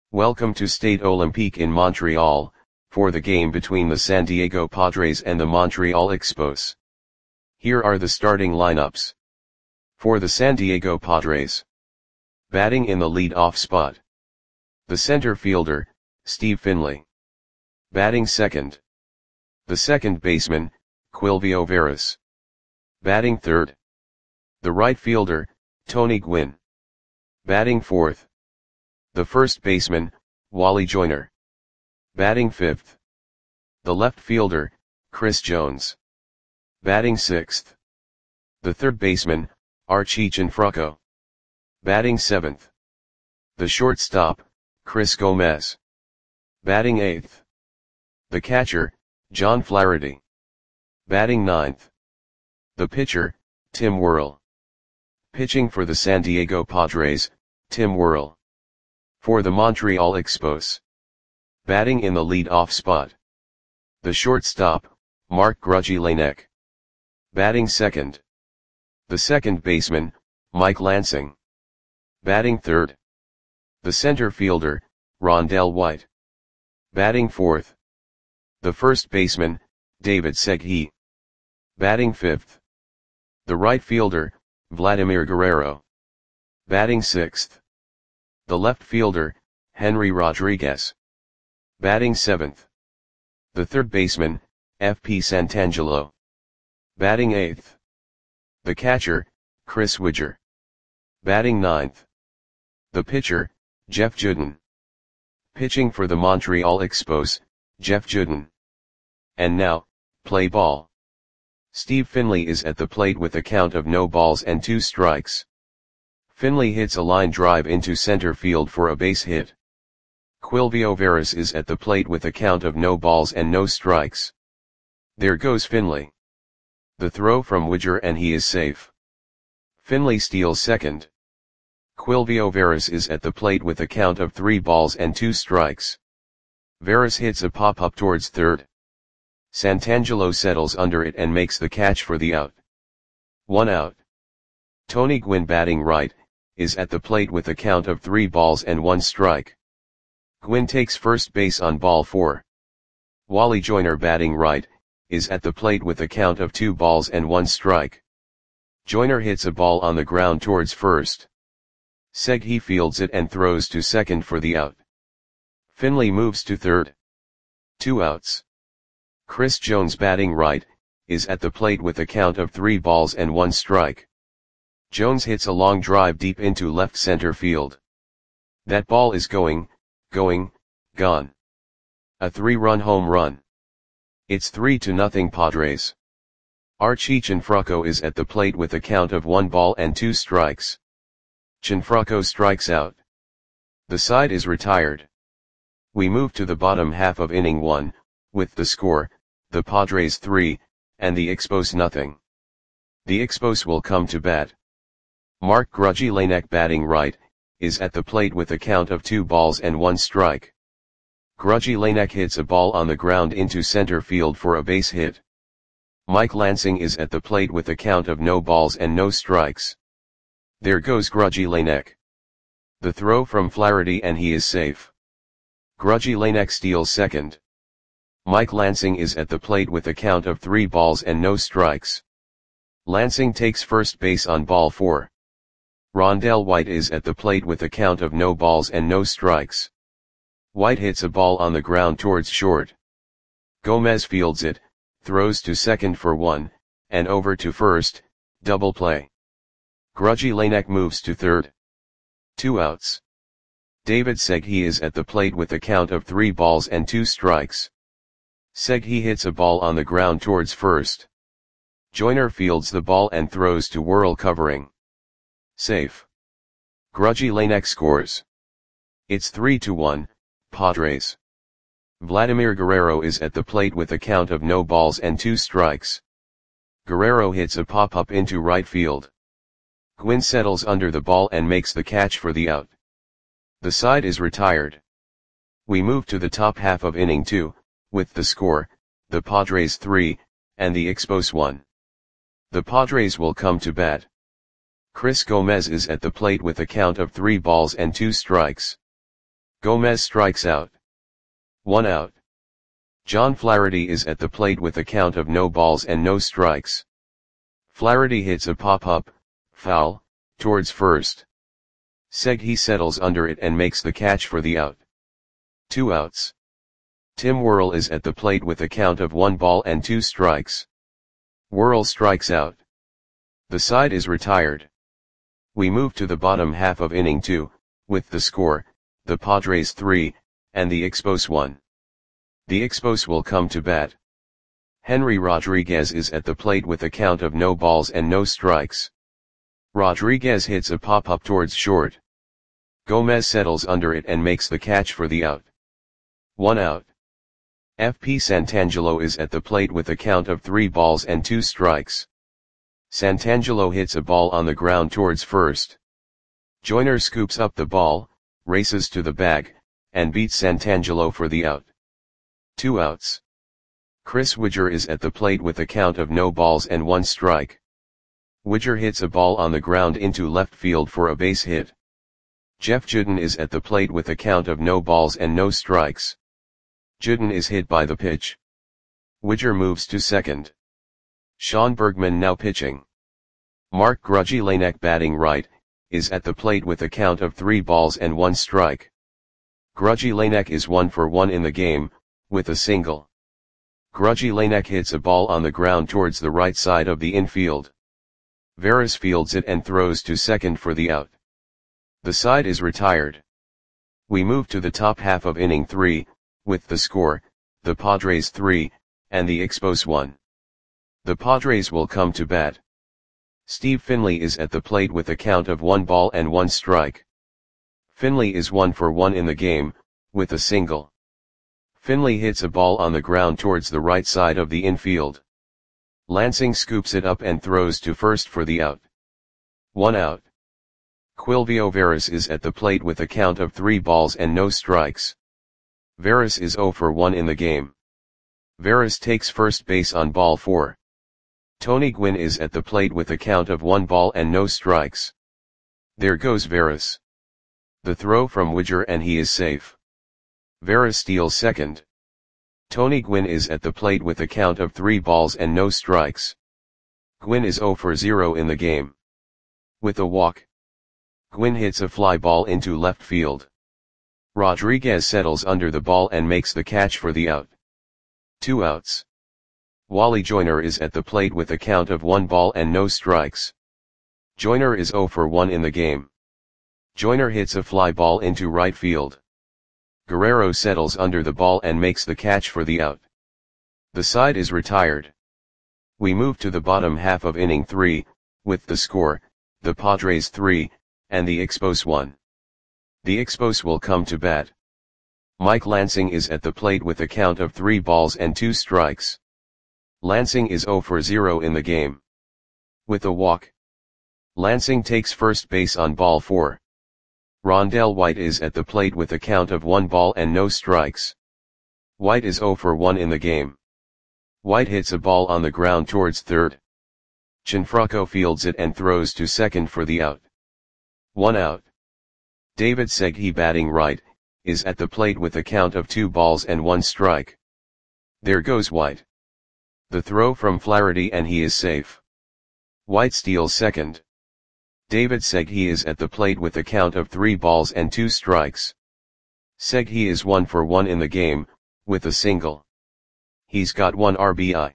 Welcome to Stade Olympique in Montreal, for the game between the San Diego Padres and the Montreal Expos. Here are the starting lineups. For the San Diego Padres. Batting in the lead-off spot. The center fielder, Steve Finley. Batting second. The second baseman, Quilvio Veras. Batting third. The right fielder, Tony Gwynn. Batting fourth. The first baseman, Wally Joyner. Batting fifth. The left fielder, Chris Jones. Batting sixth. The third baseman, Archie Cianfrocco. Batting seventh. The shortstop, Chris Gomez. Batting eighth. The catcher, John Flaherty. Batting ninth. The pitcher, Tim Worrell. Pitching for the San Diego Padres, Tim Worrell. For the Montreal Expos. Batting in the lead-off spot. The shortstop, Mark Grudzielanek. Batting second. The second baseman, Mike Lansing. Batting third. The center fielder, Rondell White. Batting fourth. The first baseman, David Segui. Batting fifth. The right fielder, Vladimir Guerrero. Batting sixth. The left fielder, Henry Rodriguez. Batting seventh. The third baseman, F.P. Santangelo. Batting eighth. The catcher, Chris Widger. Batting ninth. The pitcher, Jeff Juden. Pitching for the Montreal Expos, Jeff Juden. And now, play ball. Steve Finley is at the plate with a count of no balls and 2 strikes. Finley hits a line drive into center field for a base hit. Quilvio Veras is at the plate with a count of no balls and no strikes. There goes Finley. The throw from Widger and he is safe. Finley steals second. Quilvio Veras is at the plate with a count of 3 balls and 2 strikes. Veras hits a pop-up towards third. Santangelo settles under it and makes the catch for the out. 1 out. Tony Gwynn batting right, is at the plate with a count of 3 balls and 1 strike. Gwynn takes first base on ball 4. Wally Joyner batting right, is at the plate with a count of 2 balls and 1 strike. Joyner hits a ball on the ground towards first. Segui fields it and throws to second for the out. Finley moves to third. 2 outs. Chris Jones batting right, is at the plate with a count of 3 balls and 1 strike. Jones hits a long drive deep into left center field. That ball is gone. A 3-run home run. It's 3-0 Padres. Archie Cianfrocco is at the plate with a count of 1 ball and 2 strikes. Cianfrocco strikes out. The side is retired. We move to the bottom half of inning 1, with the score, the Padres 3, and the Expos nothing. The Expos will come to bat. Mark Grudzielanek batting right, is at the plate with a count of 2 balls and 1 strike. Grudzielanek hits a ball on the ground into center field for a base hit. Mike Lansing is at the plate with a count of no balls and no strikes. There goes Grudzielanek. The throw from Flaherty and he is safe. Grudzielanek steals second. Mike Lansing is at the plate with a count of 3 balls and no strikes. Lansing takes first base on ball 4. Rondell White is at the plate with a count of no balls and no strikes. White hits a ball on the ground towards short. Gomez fields it, throws to second for 1, and over to first, double play. Grudzielanek moves to third. 2 outs. David Segui is at the plate with a count of 3 balls and 2 strikes. Segui hits a ball on the ground towards first. Joyner fields the ball and throws to Worrell covering. Safe. Grudzielanek scores. It's 3-1, Padres. Vladimir Guerrero is at the plate with a count of no balls and 2 strikes. Guerrero hits a pop-up into right field. Gwynn settles under the ball and makes the catch for the out. The side is retired. We move to the top half of inning 2, with the score, the Padres 3, and the Expos 1. The Padres will come to bat. Chris Gomez is at the plate with a count of 3 balls and 2 strikes. Gomez strikes out. 1 out. John Flaherty is at the plate with a count of no balls and no strikes. Flaherty hits a pop-up, foul, towards first. Seghi settles under it and makes the catch for the out. 2 outs. Tim Worrell is at the plate with a count of 1 ball and 2 strikes. Worrell strikes out. The side is retired. We move to the bottom half of inning 2, with the score, the Padres 3, and the Expos 1. The Expos will come to bat. Henry Rodriguez is at the plate with a count of no balls and no strikes. Rodriguez hits a pop-up towards short. Gomez settles under it and makes the catch for the out. 1 out. FP Santangelo is at the plate with a count of 3 balls and 2 strikes. Santangelo hits a ball on the ground towards first. Joyner scoops up the ball, races to the bag, and beats Santangelo for the out. 2 outs. Chris Widger is at the plate with a count of no balls and 1 strike. Widger hits a ball on the ground into left field for a base hit. Jeff Juden is at the plate with a count of no balls and no strikes. Juden is hit by the pitch. Widger moves to second. Sean Bergman now pitching. Mark Grudzielanek batting right, is at the plate with a count of 3 balls and 1 strike. Grudzielanek is 1 for 1 in the game, with a single. Grudzielanek hits a ball on the ground towards the right side of the infield. Veras fields it and throws to second for the out. The side is retired. We move to the top half of inning 3, with the score, the Padres 3, and the Expos 1. The Padres will come to bat. Steve Finley is at the plate with a count of 1 ball and 1 strike. Finley is 1 for 1 in the game, with a single. Finley hits a ball on the ground towards the right side of the infield. Lansing scoops it up and throws to first for the out. 1 out. Quilvio Veras is at the plate with a count of 3 balls and no strikes. Veras is 0 for 1 in the game. Veras takes first base on ball 4. Tony Gwynn is at the plate with a count of 1 ball and no strikes. There goes Veras. The throw from Widger and he is safe. Veras steals second. Tony Gwynn is at the plate with a count of 3 balls and no strikes. Gwynn is 0 for 0 in the game. With a walk. Gwynn hits a fly ball into left field. Rodriguez settles under the ball and makes the catch for the out. 2 outs. Wally Joyner is at the plate with a count of 1 ball and no strikes. Joyner is 0 for 1 in the game. Joyner hits a fly ball into right field. Guerrero settles under the ball and makes the catch for the out. The side is retired. We move to the bottom half of inning 3, with the score, the Padres 3, and the Expos 1. The Expos will come to bat. Mike Lansing is at the plate with a count of 3 balls and 2 strikes. Lansing is 0 for 0 in the game. With a walk. Lansing takes first base on ball 4. Rondell White is at the plate with a count of 1 ball and no strikes. White is 0 for 1 in the game. White hits a ball on the ground towards third. Gianfranco fields it and throws to second for the out. 1 out. David Seghi batting right, is at the plate with a count of 2 balls and 1 strike. There goes White. The throw from Flaherty and he is safe. White steals second. David Seghi is at the plate with a count of 3 balls and 2 strikes. Seghi is 1 for 1 in the game, with a single. He's got 1 RBI.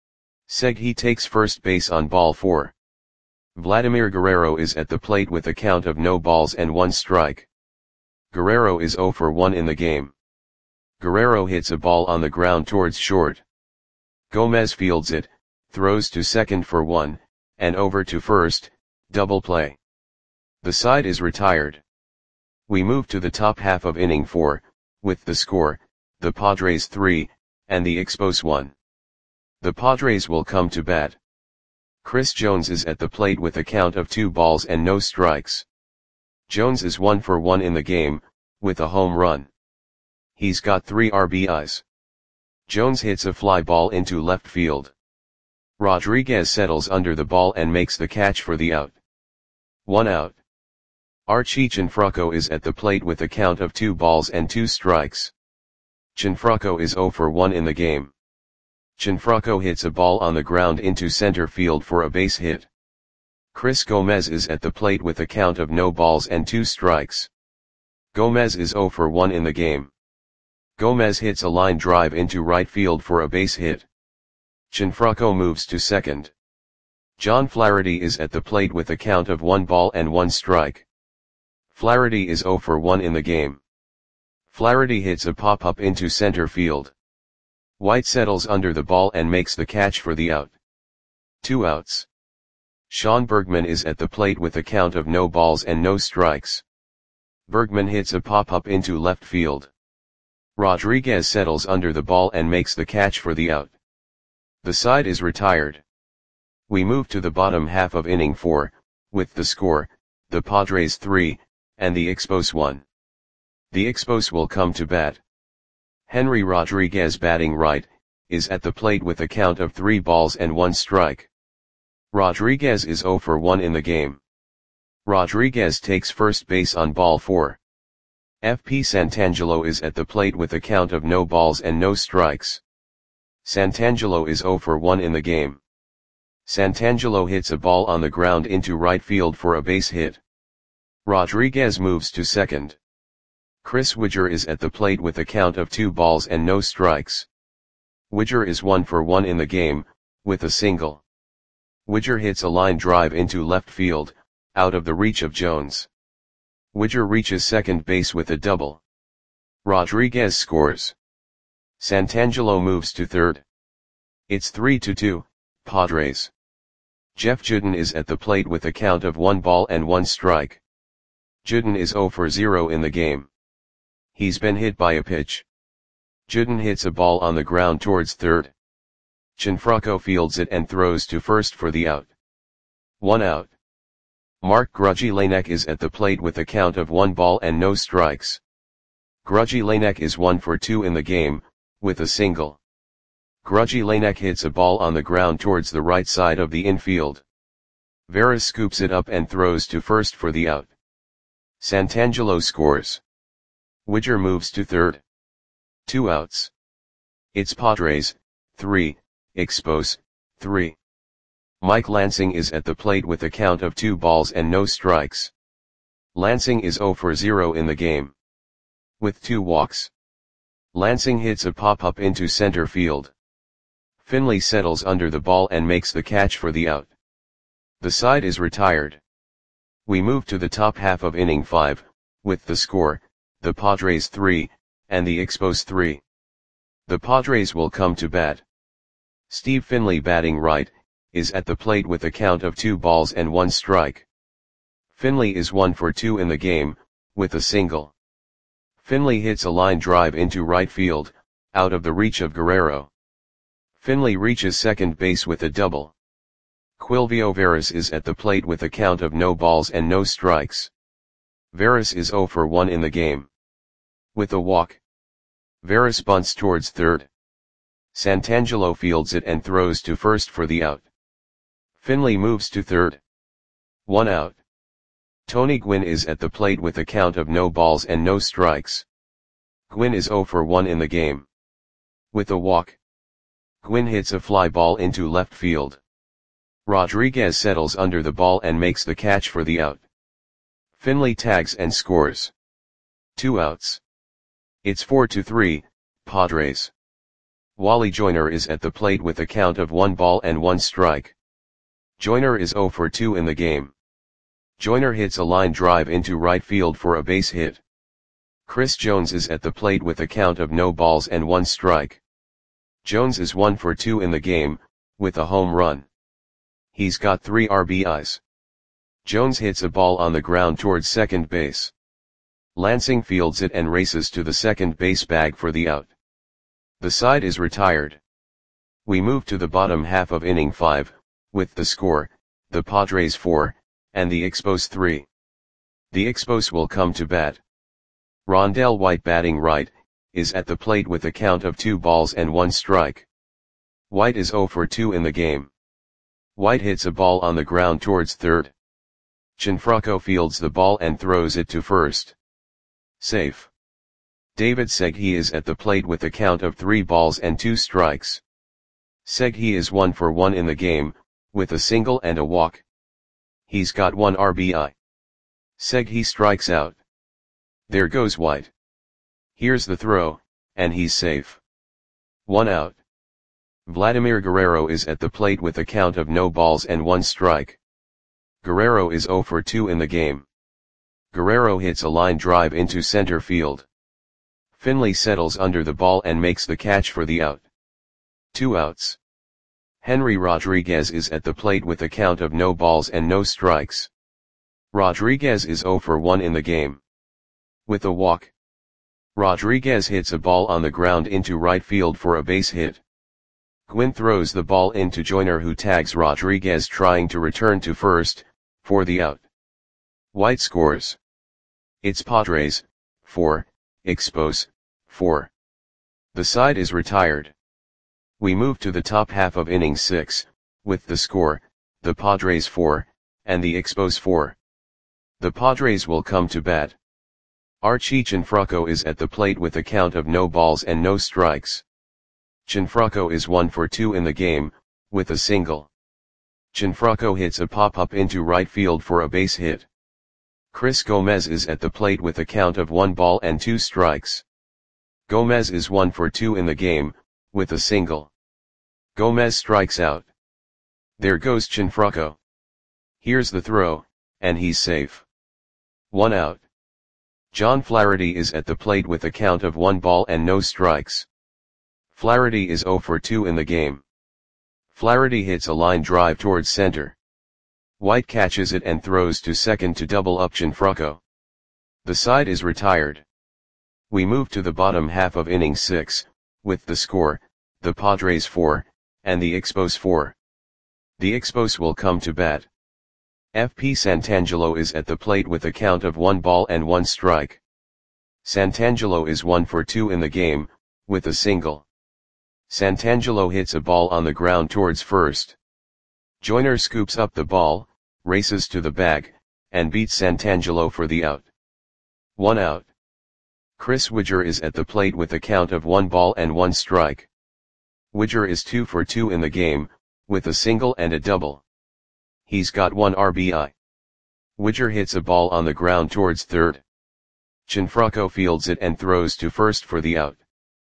Seghi takes first base on ball 4. Vladimir Guerrero is at the plate with a count of no balls and 1 strike. Guerrero is 0 for 1 in the game. Guerrero hits a ball on the ground towards short. Gomez fields it, throws to second for 1, and over to first, double play. The side is retired. We move to the top half of inning 4, with the score, the Padres 3, and the Expos 1. The Padres will come to bat. Chris Jones is at the plate with a count of 2 balls and no strikes. Jones is 1 for 1 in the game, with a home run. He's got 3 RBIs. Jones hits a fly ball into left field. Rodriguez settles under the ball and makes the catch for the out. 1 out. Archie Cianfrocco is at the plate with a count of 2 balls and 2 strikes. Cianfrocco is 0 for 1 in the game. Cianfrocco hits a ball on the ground into center field for a base hit. Chris Gomez is at the plate with a count of no balls and 2 strikes. Gomez is 0 for 1 in the game. Gomez hits a line drive into right field for a base hit. Cianfrocco moves to second. John Flaherty is at the plate with a count of 1 ball and 1 strike. Flaherty is 0 for 1 in the game. Flaherty hits a pop-up into center field. White settles under the ball and makes the catch for the out. 2 outs. Sean Bergman is at the plate with a count of no balls and no strikes. Bergman hits a pop-up into left field. Rodriguez settles under the ball and makes the catch for the out. The side is retired. We move to the bottom half of inning 4, with the score, the Padres 3, and the Expos 1. The Expos will come to bat. Henry Rodriguez, batting right, is at the plate with a count of 3 balls and 1 strike. Rodriguez is 0 for 1 in the game. Rodriguez takes first base on ball 4. FP Santangelo is at the plate with a count of no balls and no strikes. Santangelo is 0 for 1 in the game. Santangelo hits a ball on the ground into right field for a base hit. Rodriguez moves to second. Chris Widger is at the plate with a count of 2 balls and no strikes. Widger is 1 for 1 in the game, with a single. Widger hits a line drive into left field, out of the reach of Jones. Widger reaches second base with a double. Rodriguez scores. Santangelo moves to third. It's 3-2, Padres. Jeff Juden is at the plate with a count of 1 ball and 1 strike. Juden is 0 for 0 in the game. He's been hit by a pitch. Juden hits a ball on the ground towards third. Cianfrocco fields it and throws to first for the out. 1 out. Mark Grudzielanek is at the plate with a count of 1 ball and no strikes. Grudzielanek is 1 for 2 in the game, with a single. Grudzielanek hits a ball on the ground towards the right side of the infield. Veras scoops it up and throws to first for the out. Santangelo scores. Widger moves to third. 2 outs. It's Padres, 3, Expos, 3. Mike Lansing is at the plate with a count of 2 balls and no strikes. Lansing is 0 for 0 in the game. With 2 walks. Lansing hits a pop-up into center field. Finley settles under the ball and makes the catch for the out. The side is retired. We move to the top half of inning 5, with the score, the Padres 3, and the Expos 3. The Padres will come to bat. Steve Finley, batting right, is at the plate with a count of 2 balls and 1 strike. Finley is 1 for 2 in the game, with a single. Finley hits a line drive into right field, out of the reach of Guerrero. Finley reaches second base with a double. Quilvio Veras is at the plate with a count of no balls and no strikes. Veras is 0 for 1 in the game. With a walk. Veras bunts towards third. Santangelo fields it and throws to first for the out. Finley moves to third. 1 out. Tony Gwynn is at the plate with a count of no balls and no strikes. Gwynn is 0 for 1 in the game. With a walk. Gwynn hits a fly ball into left field. Rodriguez settles under the ball and makes the catch for the out. Finley tags and scores. 2 outs. It's 4-3, Padres. Wally Joyner is at the plate with a count of 1 ball and 1 strike. Joyner is 0 for 2 in the game. Joyner hits a line drive into right field for a base hit. Chris Jones is at the plate with a count of no balls and 1 strike. Jones is 1 for 2 in the game, with a home run. He's got 3 RBIs. Jones hits a ball on the ground towards second base. Lansing fields it and races to the second base bag for the out. The side is retired. We move to the bottom half of inning 5, with the score, the Padres 4, and the Expos 3. The Expos will come to bat. Rondell White, batting right, is at the plate with a count of 2 balls and 1 strike. White is 0 for 2 in the game. White hits a ball on the ground towards third. Cianfrocco fields the ball and throws it to first. Safe. David Segui is at the plate with a count of 3 balls and 2 strikes. Segui is 1 for 1 in the game, with a single and a walk. He's got 1 RBI. Segui strikes out. There goes White. Here's the throw, and he's safe. 1 out. Vladimir Guerrero is at the plate with a count of no balls and 1 strike. Guerrero is 0 for 2 in the game. Guerrero hits a line drive into center field. Finley settles under the ball and makes the catch for the out. 2 outs. Henry Rodriguez is at the plate with a count of no balls and no strikes. Rodriguez is 0 for 1 in the game. With a walk, Rodriguez hits a ball on the ground into right field for a base hit. Gwynn throws the ball into Joyner, who tags Rodriguez trying to return to first, for the out. White scores. It's Padres, 4, Expos, 4. The side is retired. We move to the top half of inning 6, with the score, the Padres 4, and the Expos 4. The Padres will come to bat. Archie Cianfrocco is at the plate with a count of no balls and no strikes. Cianfrocco is 1 for 2 in the game, with a single. Cianfrocco hits a pop-up into right field for a base hit. Chris Gomez is at the plate with a count of 1 ball and 2 strikes. Gomez is 1 for 2 in the game, with a single. Gomez strikes out. There goes Cianfrocco. Here's the throw, and he's safe. 1 out. John Flaherty is at the plate with a count of 1 ball and no strikes. Flaherty is 0 for 2 in the game. Flaherty hits a line drive towards center. White catches it and throws to second to double up Cianfrocco. The side is retired. We move to the bottom half of inning 6, with the score, the Padres 4, and the Expos 4. The Expos will come to bat. FP Santangelo is at the plate with a count of 1 ball and 1 strike. Santangelo is 1 for 2 in the game, with a single. Santangelo hits a ball on the ground towards first. Joyner scoops up the ball, races to the bag, and beats Santangelo for the out. 1 out. Chris Widger is at the plate with a count of 1 ball and 1 strike. Widger is 2 for 2 in the game, with a single and a double. He's got 1 RBI. Widger hits a ball on the ground towards third. Cianfrocco fields it and throws to first for the out.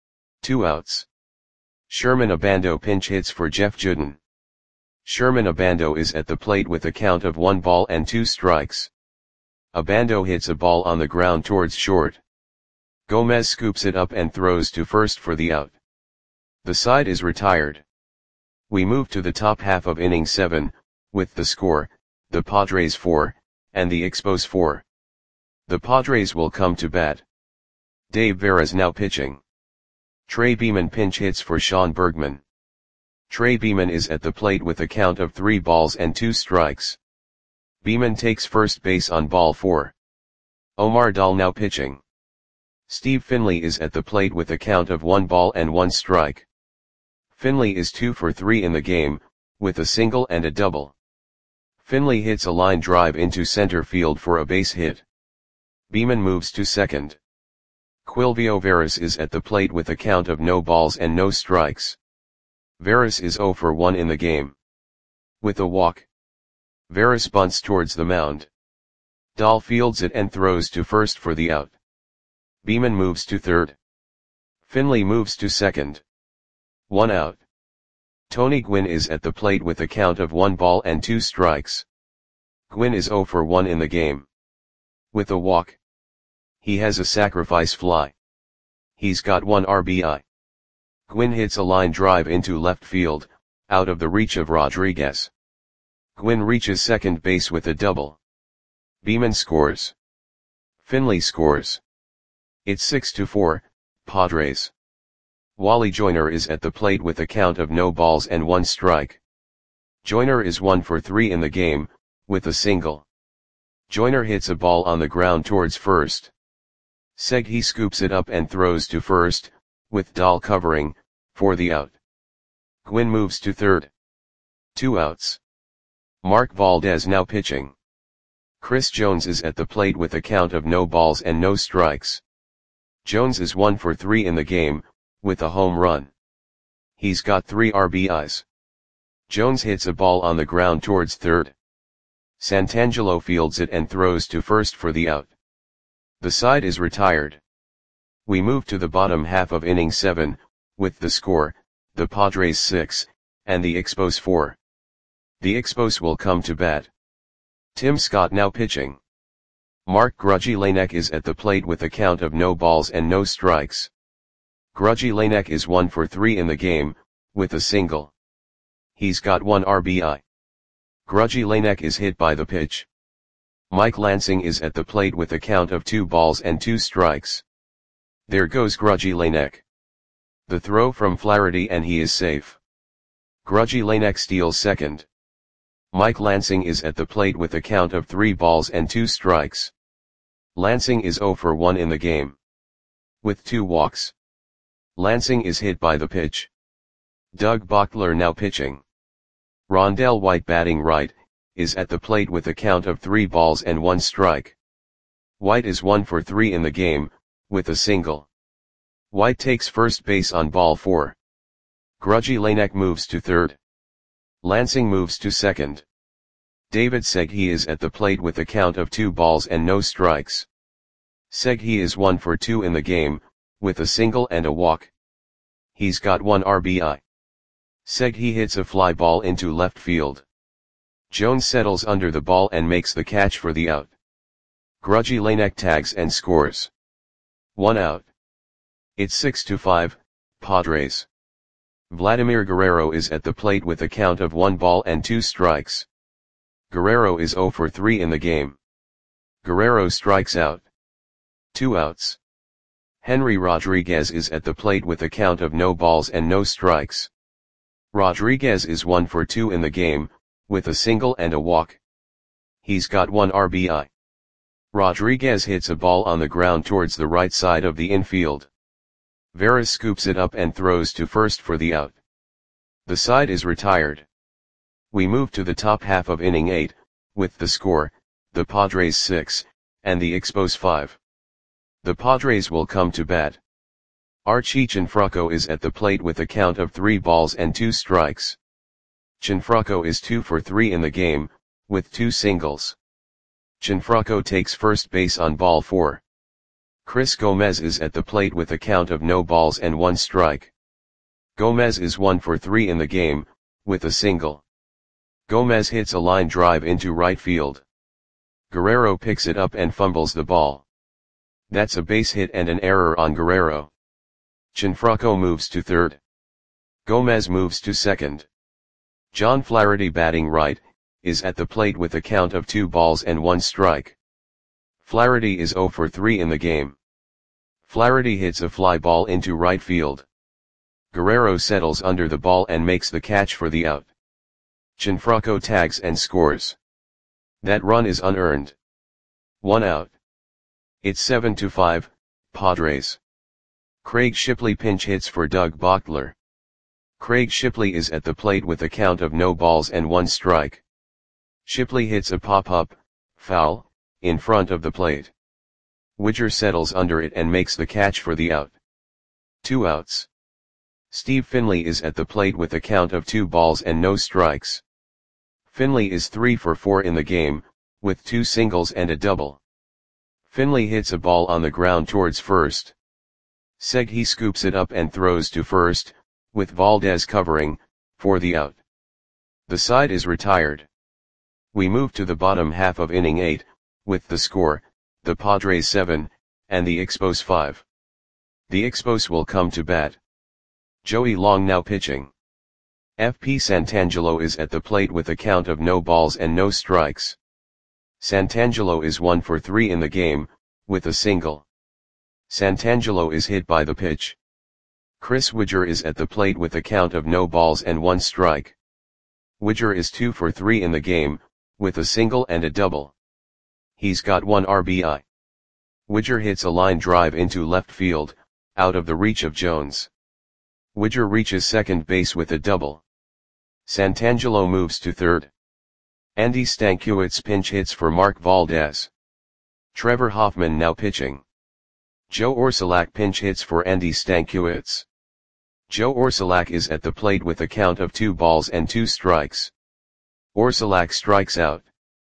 2 outs. Sherman Abando pinch hits for Jeff Juden. Sherman Abando is at the plate with a count of 1 ball and 2 strikes. Abando hits a ball on the ground towards short. Gomez scoops it up and throws to first for the out. The side is retired. We move to the top half of inning 7, with the score, the Padres 4, and the Expos 4. The Padres will come to bat. Dave Veras now pitching. Trey Beeman pinch hits for Sean Bergman. Trey Beeman is at the plate with a count of 3 balls and 2 strikes. Beeman takes first base on ball 4. Omar Dahl now pitching. Steve Finley is at the plate with a count of 1 ball and 1 strike. Finley is 2 for 3 in the game, with a single and a double. Finley hits a line drive into center field for a base hit. Beeman moves to second. Quilvio Veras is at the plate with a count of no balls and no strikes. Veras is 0 for 1 in the game. With a walk, Veras bunts towards the mound. Dahl fields it and throws to first for the out. Beeman moves to third. Finley moves to second. 1 out. Tony Gwynn is at the plate with a count of 1 ball and 2 strikes. Gwynn is 0 for 1 in the game. With a walk, he has a sacrifice fly. He's got 1 RBI. Gwynn hits a line drive into left field, out of the reach of Rodriguez. Gwynn reaches second base with a double. Beeman scores. Finley scores. It's 6-4, Padres. Wally Joyner is at the plate with a count of no balls and 1 strike. Joyner is 1 for 3 in the game, with a single. Joyner hits a ball on the ground towards first. Segui scoops it up and throws to first, with Dahl covering, for the out. Gwynn moves to third. 2 outs. Mark Valdez now pitching. Chris Jones is at the plate with a count of no balls and no strikes. Jones is 1 for 3 in the game, with a home run. He's got 3 RBIs. Jones hits a ball on the ground towards third. Santangelo fields it and throws to first for the out. The side is retired. We move to the bottom half of inning 7, with the score, the Padres 6, and the Expos 4. The Expos will come to bat. Tim Scott now pitching. Mark Grudzielanek is at the plate with a count of no balls and no strikes. Grudzielanek is 1 for 3 in the game, with a single. He's got 1 RBI. Grudzielanek is hit by the pitch. Mike Lansing is at the plate with a count of 2 balls and 2 strikes. There goes Grudzielanek. The throw from Flaherty and he is safe. Grudzielanek steals second. Mike Lansing is at the plate with a count of 3 balls and 2 strikes. Lansing is 0 for 1 in the game, with 2 walks. Lansing is hit by the pitch. Doug Bochtler now pitching. Rondell White batting right, is at the plate with a count of 3 balls and 1 strike. White is 1 for 3 in the game, with a single. White takes first base on ball 4. Grudzielanek moves to third. Lansing moves to second. David Segui is at the plate with a count of 2 balls and no strikes. Segui is 1 for 2 in the game, with a single and a walk. He's got 1 RBI. Segui hits a fly ball into left field. Jones settles under the ball and makes the catch for the out. Grudzielanek tags and scores. 1 out. It's 6-5, Padres. Vladimir Guerrero is at the plate with a count of 1 ball and 2 strikes. Guerrero is 0 for 3 in the game. Guerrero strikes out. 2 outs. Henry Rodriguez is at the plate with a count of no balls and no strikes. Rodriguez is 1 for 2 in the game, with a single and a walk. He's got 1 RBI. Rodriguez hits a ball on the ground towards the right side of the infield. Veras scoops it up and throws to first for the out. The side is retired. We move to the top half of inning 8, with the score, the Padres 6, and the Expos 5. The Padres will come to bat. Archie Cianfrocco is at the plate with a count of 3 balls and 2 strikes. Cianfrocco is 2 for 3 in the game, with 2 singles. Cianfrocco takes first base on ball 4. Chris Gomez is at the plate with a count of no balls and 1 strike. Gomez is 1 for 3 in the game, with a single. Gomez hits a line drive into right field. Guerrero picks it up and fumbles the ball. That's a base hit and an error on Guerrero. Cianfrocco moves to third. Gomez moves to second. John Flaherty batting right, is at the plate with a count of 2 balls and 1 strike. Flaherty is 0 for 3 in the game. Flaherty hits a fly ball into right field. Guerrero settles under the ball and makes the catch for the out. Cianfrocco tags and scores. That run is unearned. 1 out. It's 7-5, Padres. Craig Shipley pinch hits for Doug Bochtler. Craig Shipley is at the plate with a count of no balls and 1 strike. Shipley hits a pop-up, foul, in front of the plate. Widger settles under it and makes the catch for the out. 2 outs. Steve Finley is at the plate with a count of 2 balls and no strikes. Finley is 3 for 4 in the game, with 2 singles and a double. Finley hits a ball on the ground towards first. Segui scoops it up and throws to first, with Valdez covering, for the out. The side is retired. We move to the bottom half of inning 8, with the score, the Padres 7, and the Expos 5. The Expos will come to bat. Joey Long now pitching. FP Santangelo is at the plate with a count of no balls and no strikes. Santangelo is 1 for 3 in the game, with a single. Santangelo is hit by the pitch. Chris Widger is at the plate with a count of no balls and 1 strike. Widger is 2 for 3 in the game, with a single and a double. He's got 1 RBI. Widger hits a line drive into left field, out of the reach of Jones. Widger reaches second base with a double. Santangelo moves to third. Andy Stankiewicz pinch hits for Mark Valdez. Trevor Hoffman now pitching. Joe Orsulak pinch hits for Andy Stankiewicz. Joe Orsulak is at the plate with a count of 2 balls and 2 strikes. Orsulak strikes out.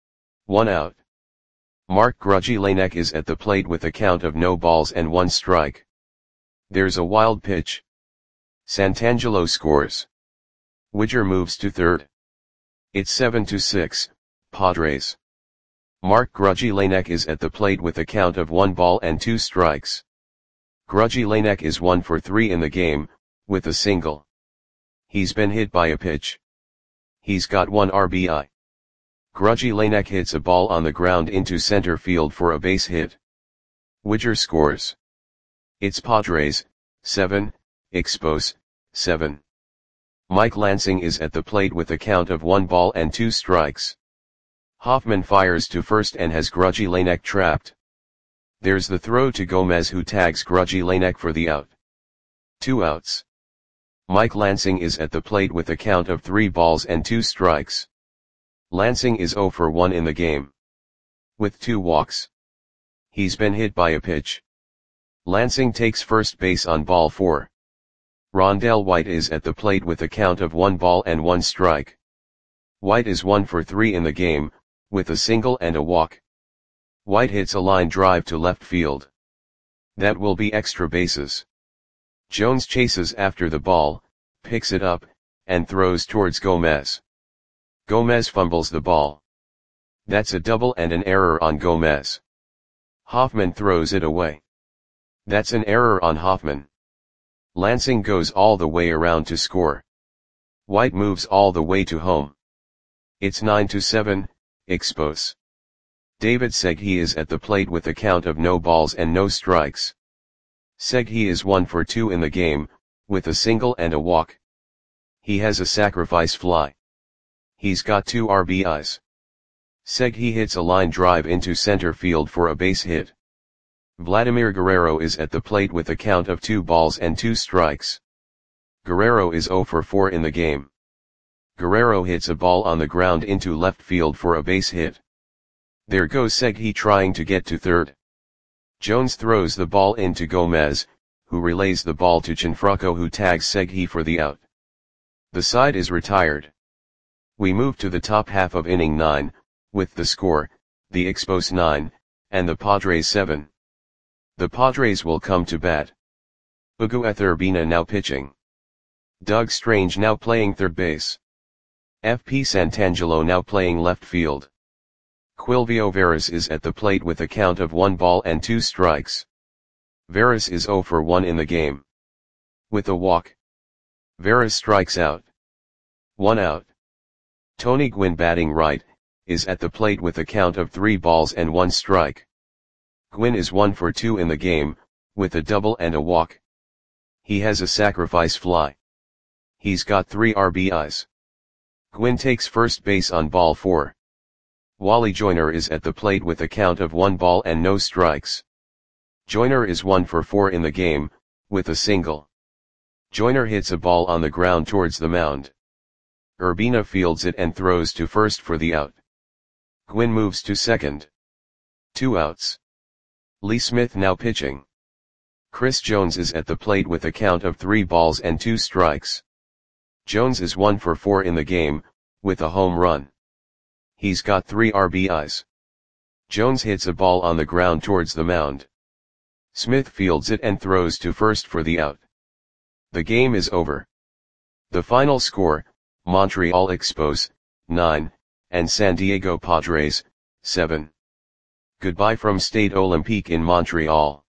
1 out. Mark Grudzielanek is at the plate with a count of no balls and 1 strike. There's a wild pitch. Santangelo scores. Widger moves to third. It's 7-6, Padres. Mark Grudzielanek is at the plate with a count of 1 ball and 2 strikes. Grudzielanek is 1 for 3 in the game, with a single. He's been hit by a pitch. He's got 1 RBI. Grudzielanek hits a ball on the ground into center field for a base hit. Widger scores. It's Padres, 7, Expos, 7. Mike Lansing is at the plate with a count of 1 ball and 2 strikes. Hoffman fires to first and has Grudzielanek trapped. There's the throw to Gomez, who tags Grudzielanek for the out. 2 outs. Mike Lansing is at the plate with a count of 3 balls and 2 strikes. Lansing is 0 for 1 in the game, with 2 walks. He's been hit by a pitch. Lansing takes first base on ball 4. Rondell White is at the plate with a count of 1 ball and 1 strike. White is 1 for 3 in the game, with a single and a walk. White hits a line drive to left field. That will be extra bases. Jones chases after the ball, picks it up, and throws towards Gomez. Gomez fumbles the ball. That's a double and an error on Gomez. Hoffman throws it away. That's an error on Hoffman. Lansing goes all the way around to score. White moves all the way to home. It's 9-7, Expos. David Segui is at the plate with a count of no balls and no strikes. Segui is 1 for 2 in the game, with a single and a walk. He has a sacrifice fly. He's got 2 RBIs. Segui hits a line drive into center field for a base hit. Vladimir Guerrero is at the plate with a count of 2 balls and 2 strikes. Guerrero is 0 for 4 in the game. Guerrero hits a ball on the ground into left field for a base hit. There goes Segui trying to get to third. Jones throws the ball into Gomez, who relays the ball to Cianfrocco, who tags Segui for the out. The side is retired. We move to the top half of inning 9, with the score, the Expos 9, and the Padres 7. The Padres will come to bat. Ugueth Urbina now pitching. Doug Strange now playing third base. F.P. Santangelo now playing left field. Quilvio Veras is at the plate with a count of 1 ball and 2 strikes. Veras is 0 for 1 in the game, with a walk. Veras strikes out. 1 out. Tony Gwynn, batting right, is at the plate with a count of 3 balls and 1 strike. Gwynn is 1 for 2 in the game, with a double and a walk. He has a sacrifice fly. He's got 3 RBIs. Gwynn takes first base on ball 4. Wally Joyner is at the plate with a count of 1 ball and no strikes. Joyner is 1 for 4 in the game, with a single. Joyner hits a ball on the ground towards the mound. Urbina fields it and throws to first for the out. Gwynn moves to second. 2 outs. Lee Smith now pitching. Chris Jones is at the plate with a count of 3 balls and 2 strikes. Jones is 1 for 4 in the game, with a home run. He's got 3 RBIs. Jones hits a ball on the ground towards the mound. Smith fields it and throws to first for the out. The game is over. The final score, Montreal Expos, 9, and San Diego Padres, 7. Goodbye from Stade Olympique in Montreal.